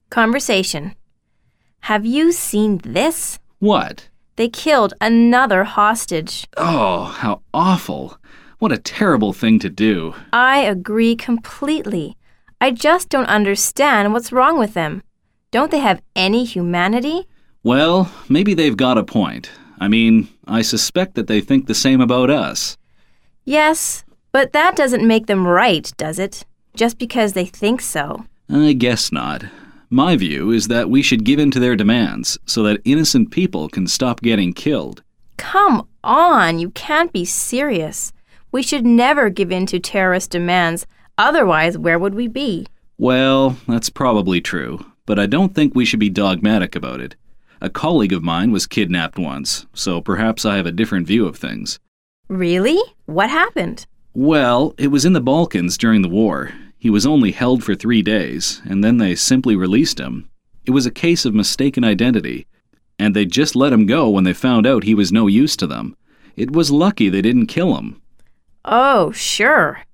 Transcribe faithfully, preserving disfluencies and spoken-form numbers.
Conversation. Have you seen this? What? They killed another hostage. Oh, how awful. What a terrible thing to do. I agree completely. I just don't understand what's wrong with them. Don't they have any humanity? Well, maybe they've got a point. I mean, I suspect that they think the same about us. Yes, but that doesn't make them right, does it? Just because they think so. I guess not. My view is that we should give in to their demands so that innocent people can stop getting killed. Come on, you can't be serious. We should never give in to terrorist demands. Otherwise, where would we be? Well, that's probably true, but I don't think we should be dogmatic about it. A colleague of mine was kidnapped once, so perhaps I have a different view of things. Really? What happened? Well, it was in the Balkans during the war. He was only held for three days, and then they simply released him. It was a case of mistaken identity, and they just let him go when they found out he was no use to them. It was lucky they didn't kill him. Oh, sure.